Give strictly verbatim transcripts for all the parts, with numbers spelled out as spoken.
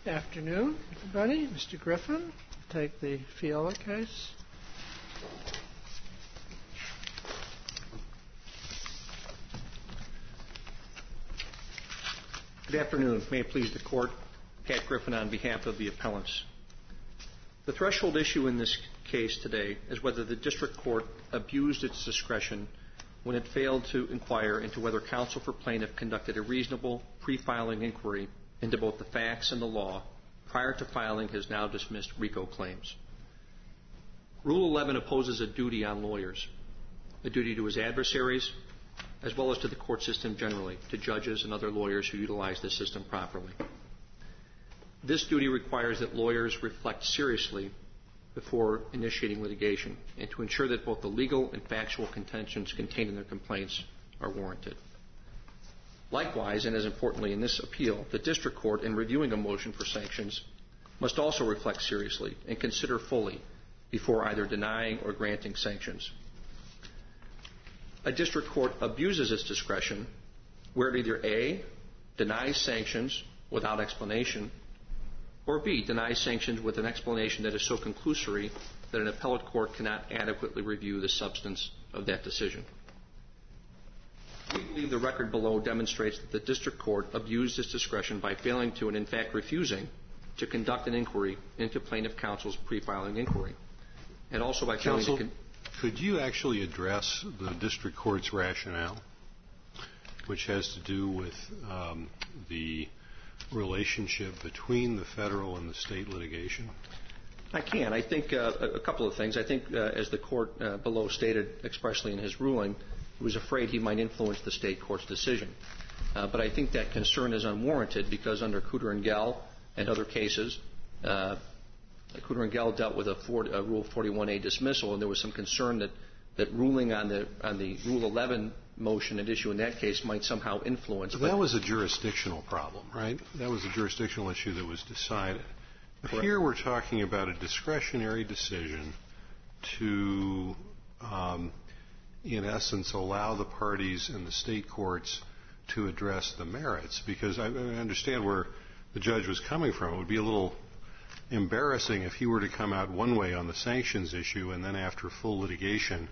Afternoon, everybody. Mister Griffin, take the Fiala case. Good afternoon. May it please the Court, Pat Griffin on behalf of the appellants. The threshold issue in this case today is whether the District Court abused its discretion when it failed to inquire into whether counsel for plaintiff conducted a reasonable pre-filing inquiry into both the facts and the law prior to filing his now dismissed RICO claims. Rule eleven imposes a duty on lawyers, a duty to his adversaries, as well as to the court system generally, to judges and other lawyers who utilize the system properly. This duty requires that lawyers reflect seriously before initiating litigation and to ensure that both the legal and factual contentions contained in their complaints are warranted. Likewise, and as importantly in this appeal, the district court, in reviewing a motion for sanctions, must also reflect seriously and consider fully before either denying or granting sanctions. A district court abuses its discretion where it either A, denies sanctions without explanation, or B, denies sanctions with an explanation that is so conclusory that an appellate court cannot adequately review the substance of that decision. We believe the record below demonstrates that the district court abused its discretion by failing to, and in fact refusing, to conduct an inquiry into plaintiff counsel's pre-filing inquiry, and also by failing Counsel, to... Con- could you actually address the district court's rationale, which has to do with um, the relationship between the federal and the state litigation? I can. I think uh, a couple of things. I think, uh, as the court uh, below stated expressly in his ruling, he was afraid he might influence the state court's decision. Uh, but I think that concern is unwarranted because under Cooter and Gell and other cases, uh, Cooter and Gell dealt with a, for, a Rule forty-one A dismissal, and there was some concern that, that ruling on the on the Rule eleven motion at issue in that case might somehow influence. But that was a jurisdictional problem, right? That was a jurisdictional issue that was decided. Correct. Here we're talking about a discretionary decision to, um, in essence, allow the parties in the state courts to address the merits, because I, I understand where the judge was coming from. It would be a little embarrassing if he were to come out one way on the sanctions issue and then after full litigation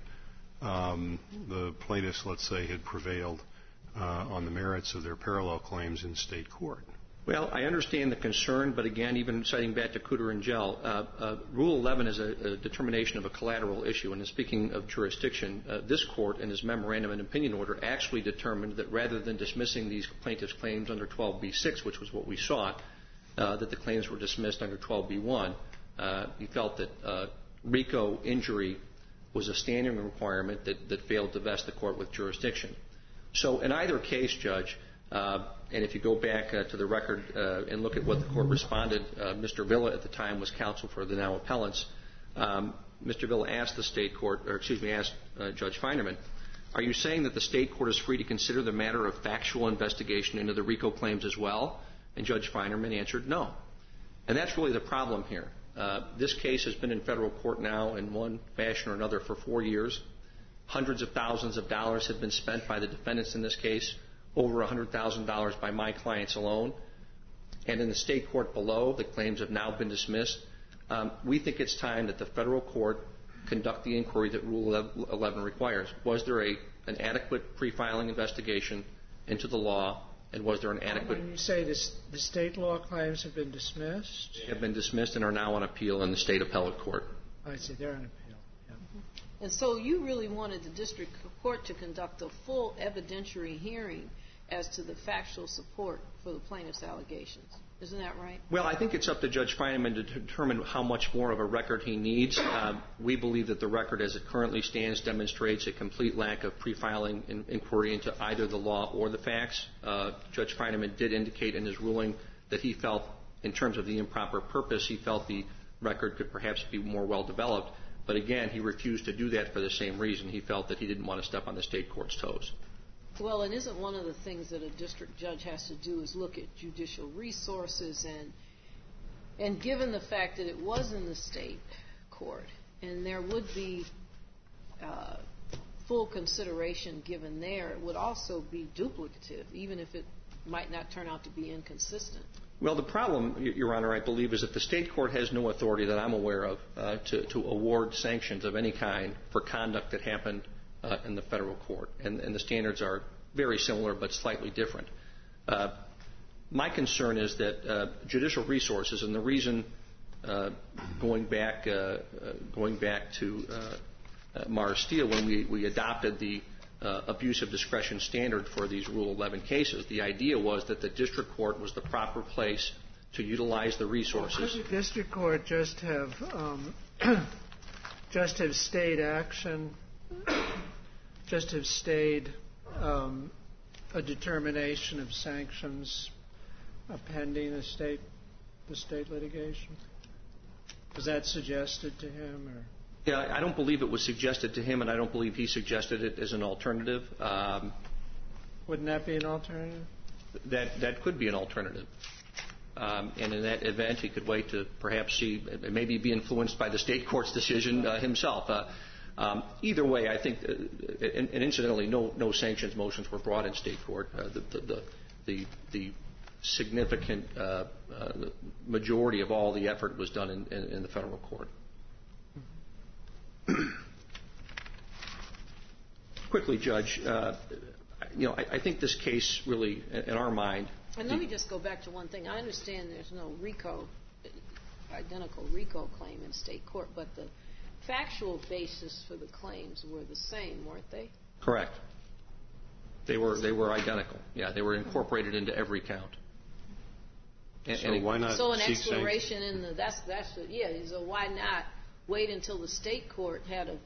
um, the plaintiffs, let's say, had prevailed uh, on the merits of their parallel claims in state court. Well, I understand the concern, but again, even citing back to Cooter and Gell, uh, uh, Rule eleven is a, a determination of a collateral issue. And speaking of jurisdiction, uh, this court, in its memorandum and opinion order, actually determined that rather than dismissing these plaintiffs' claims under twelve B six, which was what we sought, uh, that the claims were dismissed under twelve B one. Uh, he felt that uh, RICO injury was a standing requirement that, that failed to vest the court with jurisdiction. So in either case, Judge, uh, and if you go back uh, to the record uh, and look at what the court responded, uh, Mister Villa at the time was counsel for the now appellants. Um, Mister Villa asked the state court, or excuse me, asked uh, Judge Feinerman, are you saying that the state court is free to consider the matter of factual investigation into the RICO claims as well? And Judge Feinerman answered no. And that's really the problem here. Uh, this case has been in federal court now in one fashion or another for four years. Hundreds of thousands of dollars have been spent by the defendants in this case, over one hundred thousand dollars by my clients alone. And in the state court below, the claims have now been dismissed. Um, we think it's time that the federal court conduct the inquiry that Rule eleven requires. Was there a, an adequate pre-filing investigation into the law? And was there an adequate... When you say this, the state law claims have been dismissed? They have been dismissed and are now on appeal in the state appellate court. I see. They're on appeal. Yeah. And so you really wanted the district court to conduct a full evidentiary hearing as to the factual support for the plaintiff's allegations. Isn't that right? Well, I think it's up to Judge Feinerman to determine how much more of a record he needs. Uh, we believe that the record as it currently stands demonstrates a complete lack of pre-filing in, inquiry into either the law or the facts. Uh, Judge Feinerman did indicate in his ruling that he felt, in terms of the improper purpose, he felt the record could perhaps be more well-developed. But again, he refused to do that for the same reason. He felt that he didn't want to step on the state court's toes. Well, and isn't one of the things that a district judge has to do is look at judicial resources, and and given the fact that it was in the state court and there would be uh, full consideration given there, it would also be duplicative, even if it might not turn out to be inconsistent. Well, the problem, Your Honor, I believe, is that the state court has no authority that I'm aware of uh, to, to award sanctions of any kind for conduct that happened uh, in the federal court. And, and the standards are very similar but slightly different. Uh, my concern is that uh, judicial resources, and the reason uh, going back uh, uh, going back to uh, uh, Mars Steel, when we, we adopted the Uh, abuse of discretion standard for these Rule eleven cases. The idea was that the district court was the proper place to utilize the resources. Well, could the district court just have um, just have stayed action, just have stayed um, a determination of sanctions uh, pending the state the state litigation? Was that suggested to him, or? Yeah, I don't believe it was suggested to him, and I don't believe he suggested it as an alternative. Um, Wouldn't that be an alternative? That that could be an alternative. Um, and in that event, he could wait to perhaps see, maybe be influenced by the state court's decision uh, himself. Uh, um, either way, I think, uh, and, and incidentally, no no sanctions motions were brought in state court. Uh, the, the, the, the significant uh, uh, the majority of all the effort was done in, in, in the federal court. Quickly, Judge, uh, you know, I, I think this case really, in our mind. And let me just go back to one thing. I understand there's no RICO, identical RICO claim in state court, but the factual basis for the claims were the same, weren't they? Correct. They were they were identical. Yeah, they were incorporated into every count. And, so and why not? So an exploration in the that's that's the, yeah. So why not wait until the state court had a,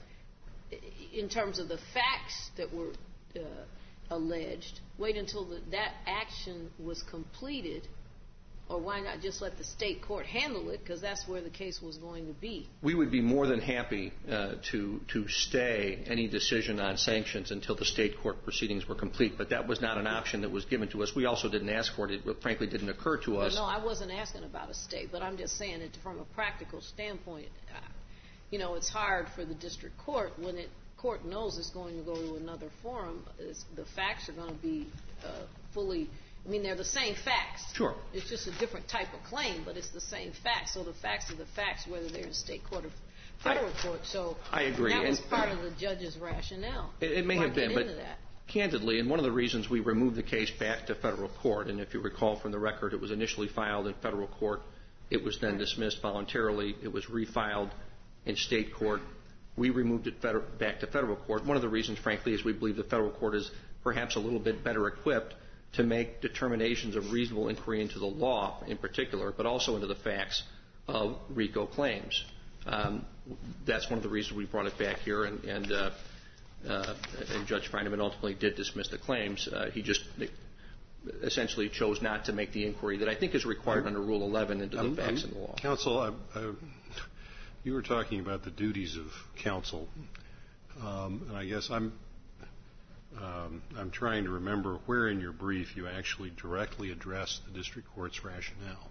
in terms of the facts that were uh, alleged, wait until the, that action was completed, or why not just let the state court handle it, because that's where the case was going to be? We would be more than happy uh, to to stay any decision on sanctions until the state court proceedings were complete, but that was not an option that was given to us. We also didn't ask for it. It frankly didn't occur to us. Well, no, I wasn't asking about a stay, but I'm just saying that from a practical standpoint, uh, you know, it's hard for the district court when it court knows it's going to go to another forum. It's, the facts are going to be uh, fully. I mean, they're the same facts. Sure. It's just a different type of claim, but it's the same facts. So the facts are the facts, whether they're in state court or federal I, court. So I agree. That was and part of the judge's rationale. It, it may Why have been, get but into that? Candidly, and one of the reasons we removed the case back to federal court, and if you recall from the record, it was initially filed in federal court. It was then dismissed voluntarily. It was refiled in state court. We removed it feder- back to federal court. One of the reasons, frankly, is we believe the federal court is perhaps a little bit better equipped to make determinations of reasonable inquiry into the law in particular, but also into the facts of RICO claims. Um, that's one of the reasons we brought it back here, and, and, uh, uh, and Judge Feineman ultimately did dismiss the claims. Uh, he just essentially chose not to make the inquiry that I think is required under Rule eleven into the I'm, facts I'm, in the law. Counsel, I, I, you were talking about the duties of counsel, um, and I guess I'm Um, I'm trying to remember where in your brief you actually directly addressed the district court's rationale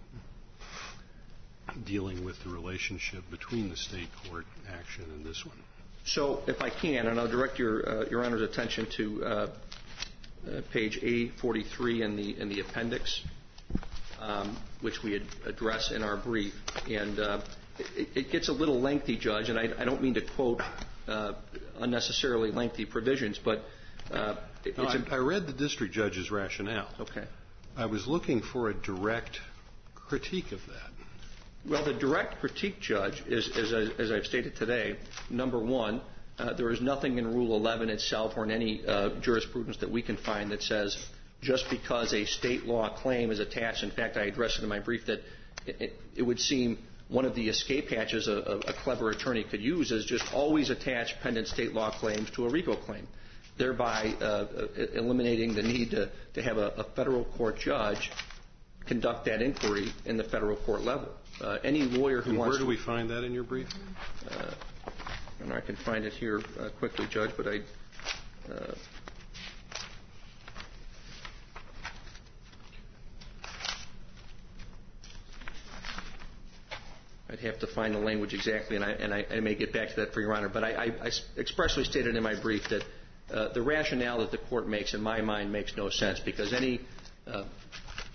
dealing with the relationship between the state court action and this one. So, if I can, and I'll direct your uh, Your Honor's attention to uh, uh, page A forty-three in the in the appendix, um, which we had address in our brief, and uh, it, it gets a little lengthy, Judge, and I, I don't mean to quote uh, unnecessarily lengthy provisions, but Uh, no, I, I read the district judge's rationale. Okay. I was looking for a direct critique of that. Well, the direct critique, Judge, is, is as I've stated today, number one, uh, there is nothing in Rule eleven itself or in any uh, jurisprudence that we can find that says just because a state law claim is attached. In fact, I addressed it in my brief that it, it, it would seem one of the escape hatches a, a, a clever attorney could use is just always attach pendent state law claims to a RICO claim, thereby uh, eliminating the need to, to have a, a federal court judge conduct that inquiry in the federal court level. Uh, any lawyer who and wants where do to, we find that in your brief? Uh, and I can find it here uh, quickly, Judge, but I... Uh, I'd have to find the language exactly, and I, and I, I may get back to that for Your Honor, but I, I, I expressly stated in my brief that Uh, the rationale that the court makes, in my mind, makes no sense, because any uh,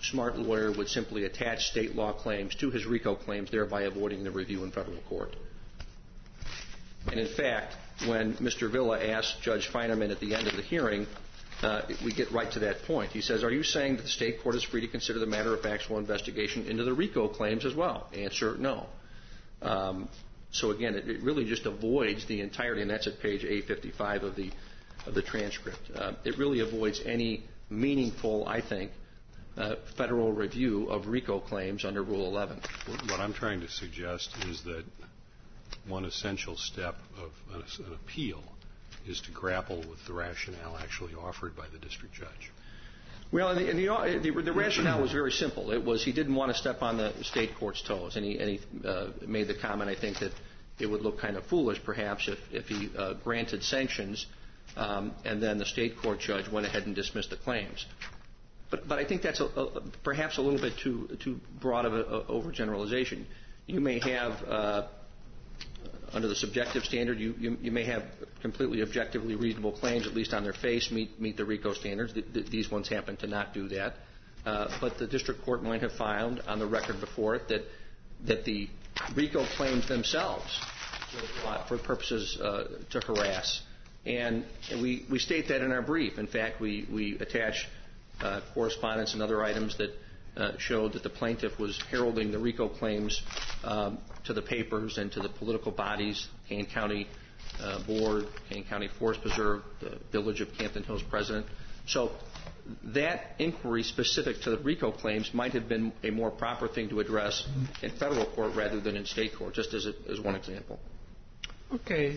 smart lawyer would simply attach state law claims to his RICO claims, thereby avoiding the review in federal court. And in fact, when Mister Villa asked Judge Feinerman at the end of the hearing, uh, we get right to that point. He says, are you saying that the state court is free to consider the matter of factual investigation into the RICO claims as well? Answer, no. Um, so again, it, it really just avoids the entirety, and that's at page A fifty-five of the of the transcript. Uh, it really avoids any meaningful, I think, uh, federal review of RICO claims under Rule eleven. What I'm trying to suggest is that one essential step of an, an appeal is to grapple with the rationale actually offered by the district judge. Well, and the, and the, the, the rationale was very simple. It was he didn't want to step on the state court's toes, and he, and he uh, made the comment, I think, that it would look kind of foolish, perhaps, if, if he uh, granted sanctions um, and then the state court judge went ahead and dismissed the claims. But, but I think that's a, a, perhaps a little bit too, too broad of an overgeneralization. You may have uh, under the subjective standard, you, you, you may have completely objectively reasonable claims, at least on their face, meet, meet the RICO standards. Th- th- these ones happen to not do that. Uh, but the district court might have found on the record before it that, that the RICO claims themselves were brought for purposes uh, to harass. And, and we, we state that in our brief. In fact, we, we attach uh, correspondence and other items that Uh, showed that the plaintiff was heralding the RICO claims um, to the papers and to the political bodies, Kane County uh, Board, Kane County Forest Preserve, the Village of Campton Hills President. So that inquiry specific to the RICO claims might have been a more proper thing to address in federal court rather than in state court, just as, a, as one example. Okay.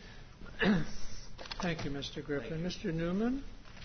Thank you, Mister Griffin. Mister Newman?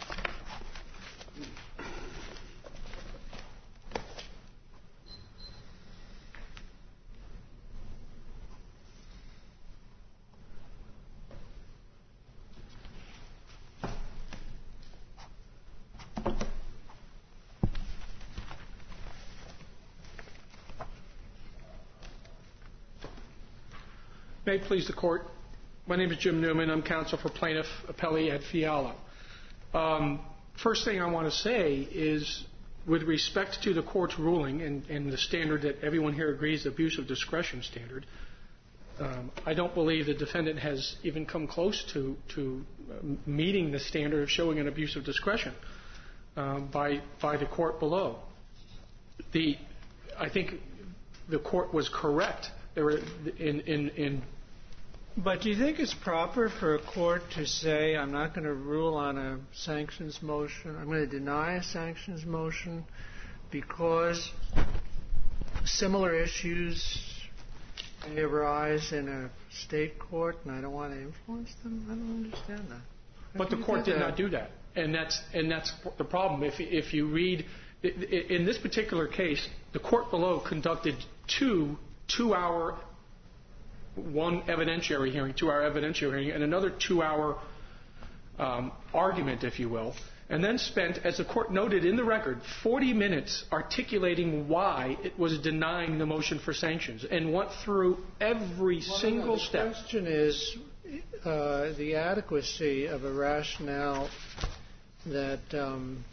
May it please the Court. My name is Jim Newman. I'm counsel for Plaintiff Appellee at Fiala. Um, first thing I want to say is, with respect to the Court's ruling and, and the standard that everyone here agrees, the abuse of discretion standard, um, I don't believe the defendant has even come close to, to uh, meeting the standard of showing an abuse of discretion um, by, by the Court below. The, I think the Court was correct. There were in, in, in But do you think it's proper for a court to say, I'm not going to rule on a sanctions motion, I'm going to deny a sanctions motion because similar issues may arise in a state court and I don't want to influence them? I don't understand that. How but the court did that? not do that. And that's, and that's the problem. If, if you read, in this particular case, the court below conducted two two-hour one evidentiary hearing, two-hour evidentiary hearing, and another two-hour um, argument, if you will, and then spent, as the Court noted in the record, forty minutes articulating why it was denying the motion for sanctions, and went through every well, single no, the step. The question is uh, the adequacy of a rationale that um,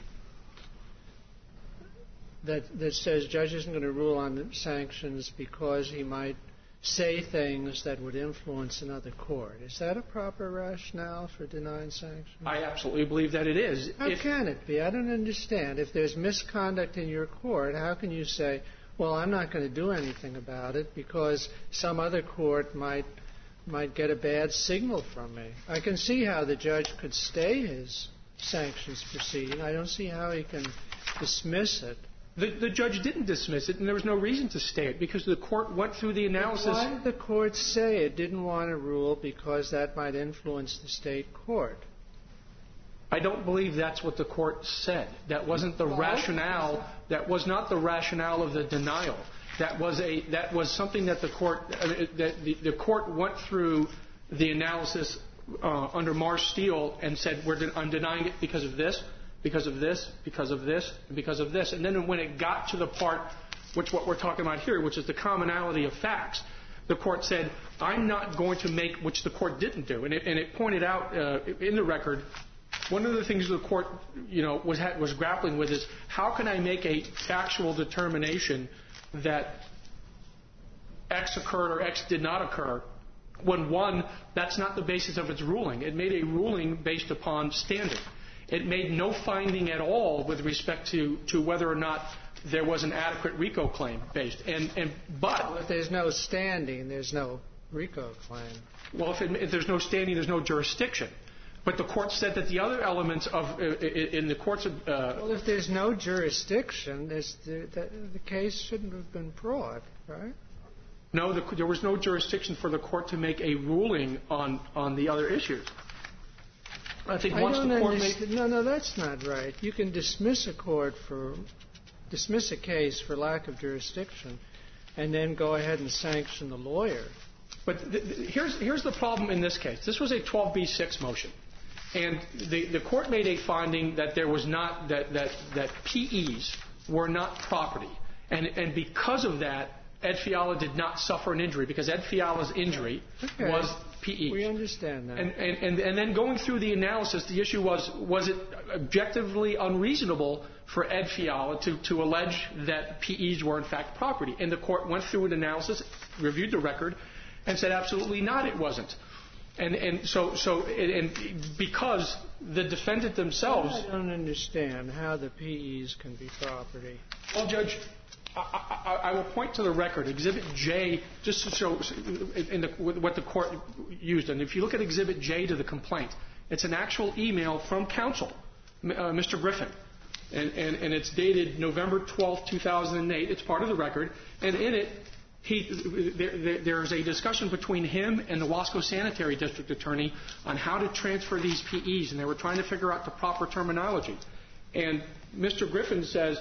that that says judge isn't going to rule on sanctions because he might say things that would influence another court. Is that a proper rationale for denying sanctions? I absolutely believe that it is. How if, can it be? I don't understand. If there's misconduct in your court, how can you say, well, I'm not going to do anything about it because some other court might might get a bad signal from me? I can see how the judge could stay his sanctions proceeding. I don't see how he can dismiss it. The, the judge didn't dismiss it, and there was no reason to stay it because the court went through the analysis. But why did the court say it didn't want to rule because that might influence the state court? I don't believe that's what the court said. That wasn't the rationale. That was not the rationale of the denial. That was a that was something that the court uh, that the, the court went through the analysis uh, under Marsh Steele and said we're de- I'm denying it because of this. Because of this, because of this, and because of this. And then when it got to the part, which what we're talking about here, which is the commonality of facts, the court said, I'm not going to make, which the court didn't do. And it, and it pointed out uh, in the record one of the things the court, you know, was ha- was grappling with is how can I make a factual determination that X occurred or X did not occur when, one, that's not the basis of its ruling. It made a ruling based upon standing. It made no finding at all with respect to, to whether or not there was an adequate RICO claim based. And, and but Well, if there's no standing, there's no RICO claim. Well, if, it, if there's no standing, there's no jurisdiction. But the court said that the other elements of uh, in the courts of uh, Well, if there's no jurisdiction, there's the, the, the case shouldn't have been brought, right? no, the, there was no jurisdiction for the court to make a ruling on on the other issues. I think I once don't the court understand. made No, no, that's not right. You can dismiss a court for dismiss a case for lack of jurisdiction, and then go ahead and sanction the lawyer. But th- th- here's here's the problem in this case. This was a twelve B six motion, and the the court made a finding that there was not that that that P Es were not property, and and because of that, Ed Fiala did not suffer an injury because Ed Fiala's injury Okay. was P Es. We understand that. And, and, and, and then going through the analysis, the issue was, was it objectively unreasonable for Ed Fiala to, to allege that P Es were in fact property? And the court went through an analysis, reviewed the record, and said absolutely not, it wasn't. And, and so, so and because the defendant themselves... I don't understand how the P Es can be property. Well, Judge, I, I, I will point to the record, Exhibit J, just to show in the, what the court used. And if you look at Exhibit J to the complaint, it's an actual email from counsel, uh, Mister Griffin. And, and, and it's dated November twelfth, two thousand eight. It's part of the record. And in it, he, there, there, there's a discussion between him and the Wasco Sanitary District Attorney on how to transfer these P Es. And they were trying to figure out the proper terminology. And Mister Griffin says...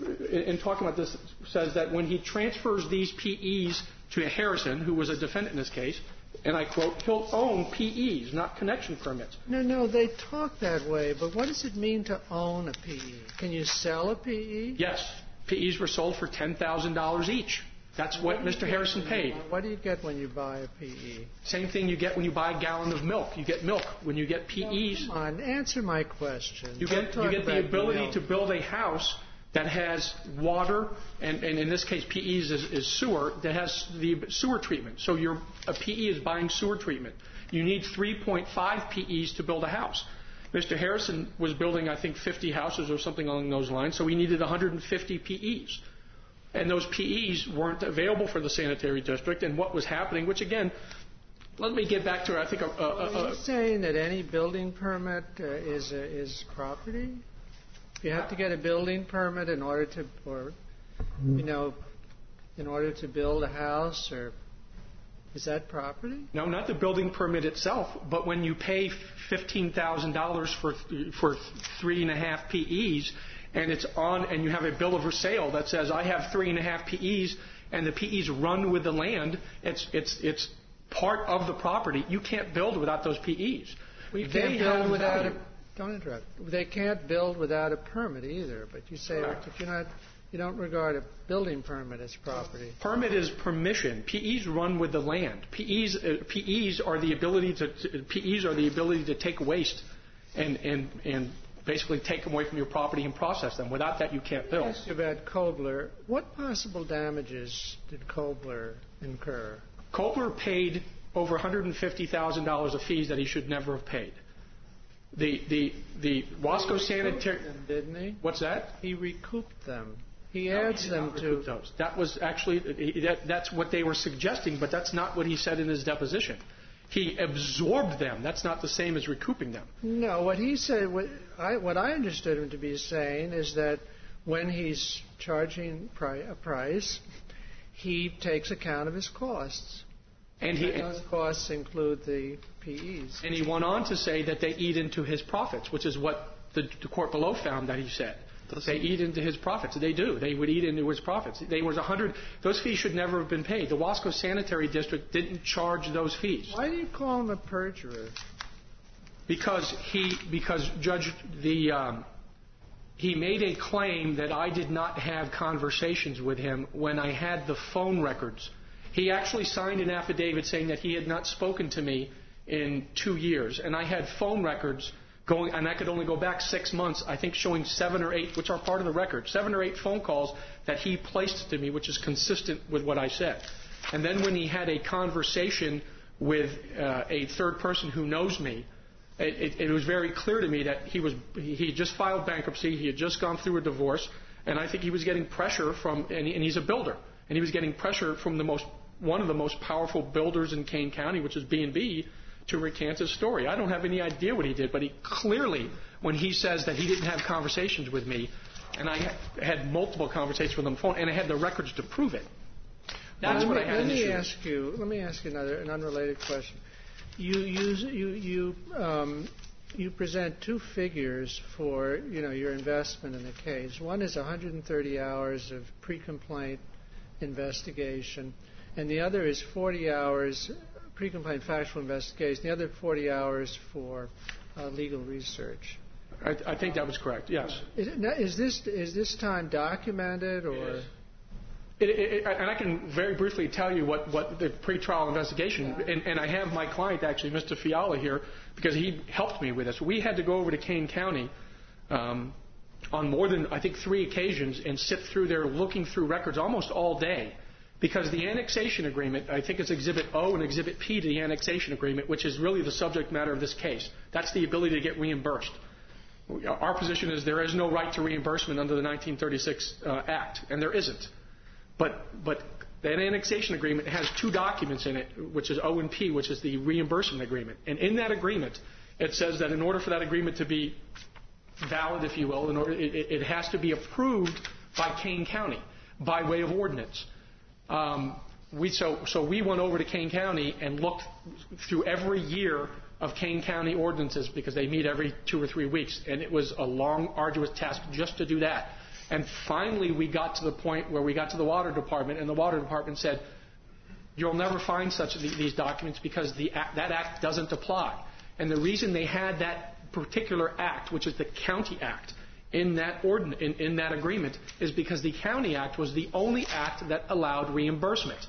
in talking about this, says that when he transfers these P Es to Harrison, who was a defendant in this case, and I quote, he'll own P Es, not connection permits. No, no, they talk that way, but what does it mean to own a P E? Can you sell a P E? Yes. P Es were sold for ten thousand dollars each. That's what, what Mister Harrison paid. What do you get when you buy a P E? Same thing you get when you buy a gallon of milk. You get milk. When you get P Es... No, come on, answer my question. You Don't get, talk you get the about ability milk. to build a house that has water, and, and in this case P Es is, is sewer, that has the sewer treatment. So your, a P E is buying sewer treatment. You need three point five P Es to build a house. Mister Harrison was building, I think, fifty houses or something along those lines, so he needed one hundred fifty P Es. And those P Es weren't available for the sanitary district, and what was happening, which again, let me get back to, I think, a... a, a Are you saying that any building permit uh, is, uh, is property? You have to get a building permit in order to, or, you know, in order to build a house, or is that property? No, not the building permit itself, but when you pay fifteen thousand dollars for for three and a half P Es, and it's on, and you have a bill of sale that says I have three and a half P Es, and the P Es run with the land, it's it's it's part of the property. You can't build without those P Es. We They can't have build without value. a. Don't interrupt. They can't build without a permit either. But you say Correct. if you're not, you don't regard a building permit as property. Permit is permission. P Es run with the land. P Es uh, P Es are the ability to, to P Es are the able to take waste and and and basically take them away from your property and process them. Without that, you can't build. I asked you about Kobler. What possible damages did Kobler incur? Kobler paid over one hundred fifty thousand dollars of fees that he should never have paid. The the the Wasco Sanitary. Them, didn't he? What's that? He recouped them. He No, adds he did them not to. recoup those. That was actually he, that, that's what they were suggesting, but that's not what he said in his deposition. He absorbed them. That's not the same as recouping them. No, what he said, what I, what I understood him to be saying is that when he's charging pri- a price, he takes account of his costs. And he And those costs include the P Es. and he went on to say that they eat into his profits, which is what the, the court below found that he said. They eat into his profits. They do. They would eat into his profits. They was a hundred. Those fees should never have been paid. The Wasco Sanitary District didn't charge those fees Why do you call him a perjurer? because he because Judge the um, he made a claim that I did not have conversations with him when I had the phone records. He actually signed an affidavit saying that he had not spoken to me in two years, and I had phone records going, and I could only go back six months, I think showing seven or eight, which are part of the record, seven or eight phone calls that he placed to me, which is consistent with what I said. And then when he had a conversation with uh, a third person who knows me, it, it, it was very clear to me that he was he had just filed bankruptcy, he had just gone through a divorce, and I think he was getting pressure from, and, he, and he's a builder, and he was getting pressure from the most one of the most powerful builders in Kane County, which is B and B, to recant his story. I don't have any idea what he did, but he clearly, when he says that he didn't have conversations with me, and I had multiple conversations with him on the phone, and I had the records to prove it. That's well, what me, I had let an me issue ask you. Let me ask you another, an unrelated question. You use you you um, you present two figures for you know your investment in the case. One is one hundred thirty hours of pre-complaint investigation, and the other is forty hours pre-complaint factual investigation. The other forty hours for uh, legal research. I, I think that was correct. Yes. Is, it, is this is this time documented or? It, it, and I can very briefly tell you what, what the pretrial investigation, and, and I have my client, actually, Mister Fiala, here, because he helped me with this. We had to go over to Kane County um, on more than, I think, three occasions and sit through there looking through records almost all day, because the annexation agreement, I think it's Exhibit O and Exhibit P to the annexation agreement, which is really the subject matter of this case. That's the ability to get reimbursed. Our position is there is no right to reimbursement under the nineteen thirty-six uh, Act, and there isn't. But but that annexation agreement has two documents in it, which is O and P, which is the reimbursement agreement. And in that agreement, it says that in order for that agreement to be valid, if you will, in order, it, it has to be approved by Kane County by way of ordinance. Um, we, so, so we went over to Kane County and looked through every year of Kane County ordinances, because they meet every two or three weeks. And it was a long, arduous task just to do that. And finally, we got to the point where we got to the Water Department, and the Water Department said, you'll never find such these documents because the act, that act doesn't apply. And the reason they had that particular act, which is the County Act, in that, ordin- in, in that agreement, is because the County Act was the only act that allowed reimbursement.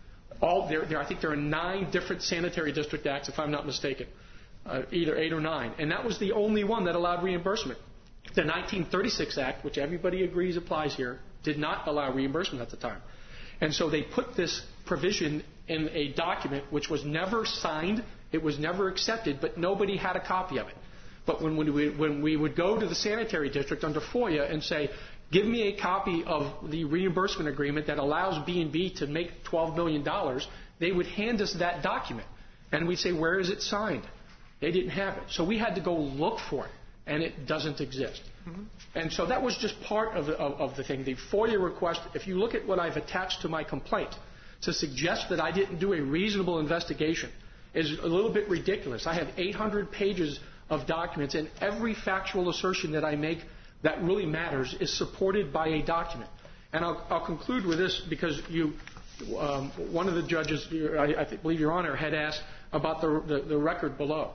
All there, there, I think there are nine different sanitary district acts, if I'm not mistaken, uh, either eight or nine. And that was the only one that allowed reimbursement. The nineteen thirty-six Act, which everybody agrees applies here, did not allow reimbursement at the time. And so they put this provision in a document which was never signed, it was never accepted, but nobody had a copy of it. But when we, when we would go to the sanitary district under FOIA and say, give me a copy of the reimbursement agreement that allows B and B to make twelve million dollars, they would hand us that document. And we'd say, where is it signed? They didn't have it. So we had to go look for it. And it doesn't exist. Mm-hmm. And so that was just part of the, of, of the thing. The FOIA request, if you look at what I've attached to my complaint, to suggest that I didn't do a reasonable investigation is a little bit ridiculous. I have eight hundred pages of documents, and every factual assertion that I make that really matters is supported by a document. And I'll, I'll conclude with this, because you, um, one of the judges, I, I believe Your Honor, had asked about the, the, the record below.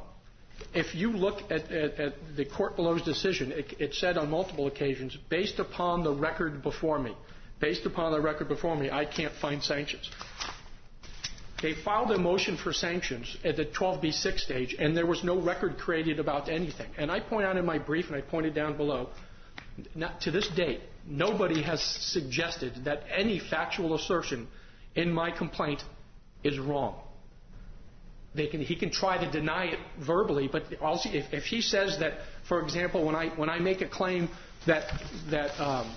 If you look at, at, at the court below's decision, it, it said on multiple occasions, based upon the record before me, based upon the record before me, I can't find sanctions. They filed a motion for sanctions at the twelve B six stage, and there was no record created about anything. And I point out in my brief, and I pointed down below, not, to this date, nobody has suggested that any factual assertion in my complaint is wrong. They can, he can try to deny it verbally, but also if, if he says that, for example, when I when I make a claim that that um,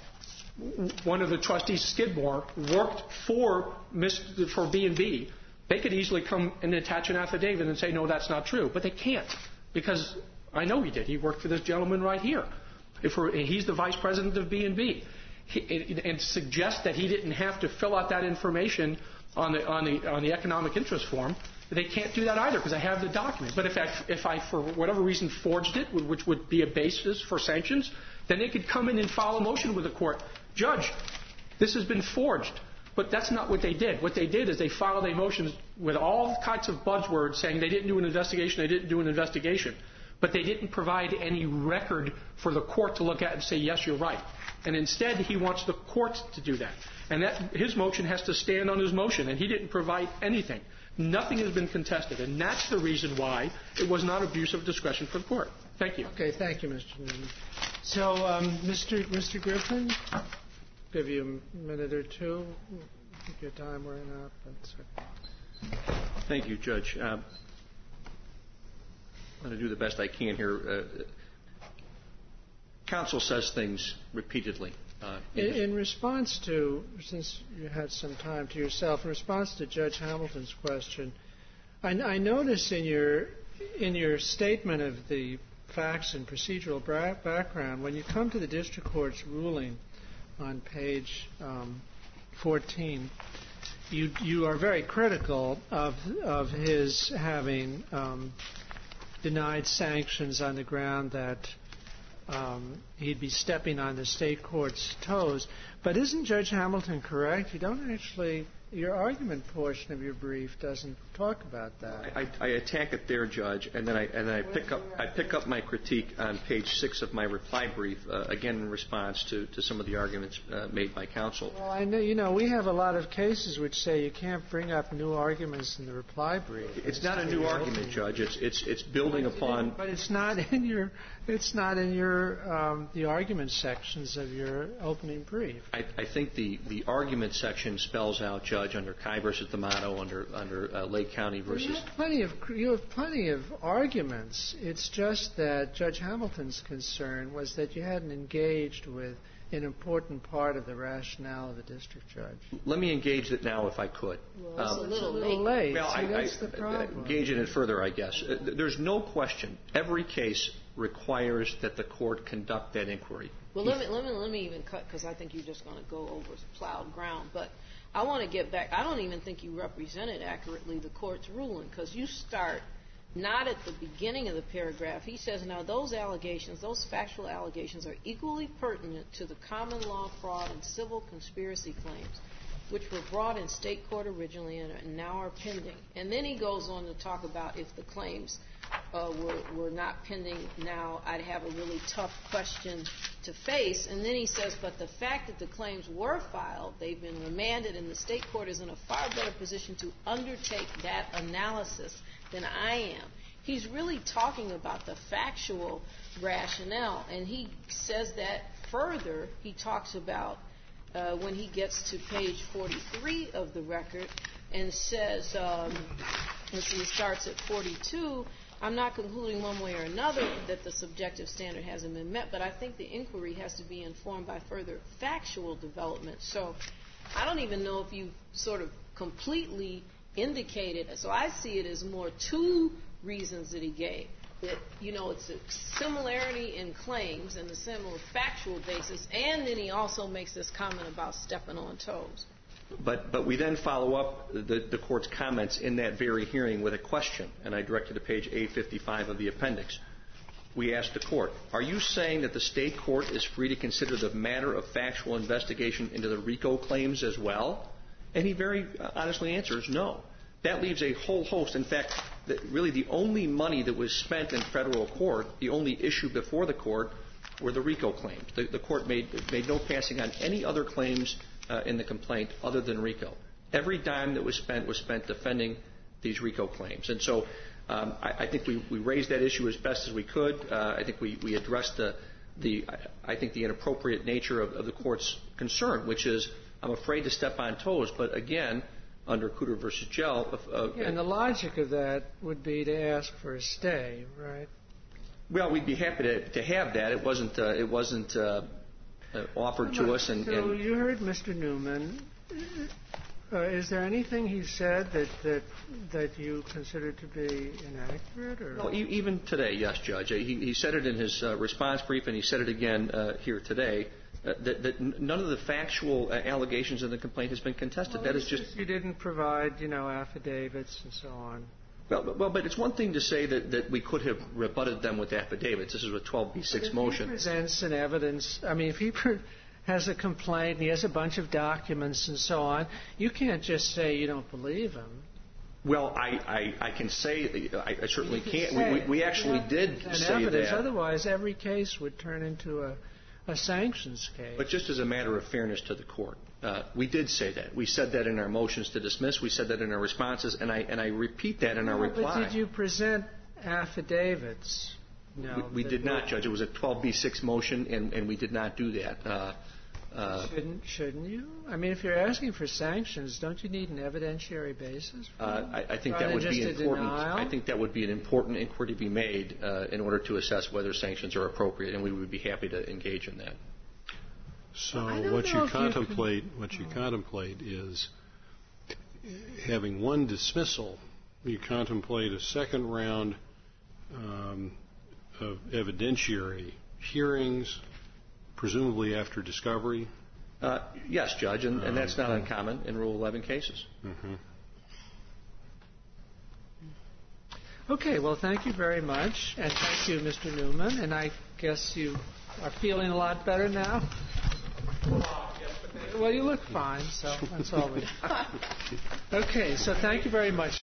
one of the trustees, Skidmore, worked for Mister for B and B, they could easily come and attach an affidavit and say, no, that's not true, but they can't, because I know he did. He worked for this gentleman right here. If we're, he's the vice president of B and B, he, and suggest that he didn't have to fill out that information on the on the on the economic interest form. They can't do that either, because I have the document. But if I, if I, for whatever reason, forged it, which would be a basis for sanctions, then they could come in and file a motion with the court. Judge, this has been forged. But that's not what they did. What they did is they filed a motion with all kinds of buzzwords saying they didn't do an investigation, they didn't do an investigation. But they didn't provide any record for the court to look at and say, yes, you're right. And instead, he wants the court to do that. And that his motion has to stand on his motion, and he didn't provide anything. Nothing has been contested, and that's the reason why it was not abuse of discretion for the court. Thank you. Okay, thank you, Mister Newman. So, um, Mister Mister Griffin, give you a minute or two. I think your time wearing up. That's okay. Thank you, Judge. Um, I'm going to do the best I can here. Uh, counsel says things repeatedly. Uh, in, in, in response to, since you had some time to yourself, in response to Judge Hamilton's question, I, I notice in your in your statement of the facts and procedural bra- background, when you come to the district court's ruling on page um, fourteen, you you are very critical of of his having um, denied sanctions on the ground that um, he'd be stepping on the state court's toes. But isn't Judge Hamilton correct? You don't actually, your argument portion of your brief doesn't talk about that. I, I attack it there, Judge, and then I and then I pick up I pick up my critique on page six of my reply brief, uh, again in response to, to some of the arguments uh, made by counsel. Well, I know you know we have a lot of cases which say you can't bring up new arguments in the reply brief. It's not a new argument, Judge. It's it's it's building upon. But it's not in your it's not in your um, the argument sections of your opening brief. I, I think the, the argument section spells out, Judge, under Kai versus D'Amato, under under uh, Lake County versus. You have plenty of you have plenty of arguments. It's just that Judge Hamilton's concern was that you hadn't engaged with an important part of the rationale of the district judge. Let me engage it now, if I could. Well, it's Um, a little It's a little late. late. Well, See, I, that's I, the problem. engage in it further, I guess. Uh, There's no question. Every case requires that the court conduct that inquiry. Well, let me let me let me even cut because I think you're just going to go over plowed ground. But I want to get back. I don't even think you represented accurately the court's ruling because you start not at the beginning of the paragraph. He says, now those allegations, those factual allegations are equally pertinent to the common law fraud and civil conspiracy claims, which were brought in state court originally and now are pending. And then he goes on to talk about if the claims uh, were, were not pending now, I'd have a really tough question to face. And then he says, but the fact that the claims were filed, they've been remanded, and the state court is in a far better position to undertake that analysis than I am. He's really talking about the factual rationale, and he says that further. He talks about uh, when he gets to page forty-three of the record and says, um, let's see, he starts at forty-two, I'm not concluding one way or another that the subjective standard hasn't been met, but I think the inquiry has to be informed by further factual development. So I don't even know if you've sort of completely indicated. So I see it as more two reasons that he gave. That, you know, it's a similarity in claims and the similar factual basis, and then he also makes this comment about stepping on toes. But but we then follow up the, the court's comments in that very hearing with a question, and I directed to page eight fifty-five of the appendix. We asked the court, are you saying that the state court is free to consider the matter of factual investigation into the RICO claims as well? And he very honestly answers no. That leaves a whole host. In fact, the, really the only money that was spent in federal court, the only issue before the court, were the RICO claims. The, the court made, made no passing on any other claims uh, in the complaint other than RICO. Every dime that was spent was spent defending these RICO claims. And so um, I, I think we, we raised that issue as best as we could. Uh, I think we, we addressed the, the, I think the inappropriate nature of, of the court's concern, which is I'm afraid to step on toes. But again, under Cooter versus Gell. Uh, yeah, and the logic of that would be to ask for a stay, right? Well, we'd be happy to, to have that. It wasn't. Uh, it wasn't uh, uh, offered to us. And, so and you heard Mister Newman. Uh, is there anything he said that that that you consider to be inaccurate? Or? Well, e- even today, yes, Judge. He, he said it in his uh, response brief, and he said it again uh, here today. Uh, that, that none of the factual uh, allegations in the complaint has been contested. Well, that is just you didn't provide, you know, affidavits and so on. Well, but, well, but it's one thing to say that, that we could have rebutted them with affidavits. This is a twelve B six if motion. He presents an evidence. I mean, if he pre- has a complaint, and he has a bunch of documents and so on, you can't just say you don't believe him. Well, I, I, I can say, I, I certainly can can't. Say we, we, we actually did say evidence. that. Otherwise, every case would turn into a a sanctions case. But just as a matter of fairness to the court, uh, we did say that. We said that in our motions to dismiss. We said that in our responses, and I and I repeat that in no, our reply. But did you present affidavits No, We, we did not, Judge. It was a twelve B six motion, and, and we did not do that. Uh, uh, shouldn't shouldn't you? I mean, if you're asking for sanctions, don't you need an evidentiary basis? For uh, I, I think rather that would than be just a important. denial? I think that would be an important inquiry to be made uh, in order to assess whether sanctions are appropriate, and we would be happy to engage in that. So I don't what know you if you contemplate, what you contemplate is having one dismissal. You contemplate a second round um, of evidentiary hearings, presumably after discovery. Uh, yes, Judge, and, and that's not Um, uncommon in Rule eleven cases. Mm-hmm. Okay, well, thank you very much, and thank you, Mister Newman. And I guess you are feeling a lot better now. Well, you look fine, so that's all we. Okay, so thank you very much.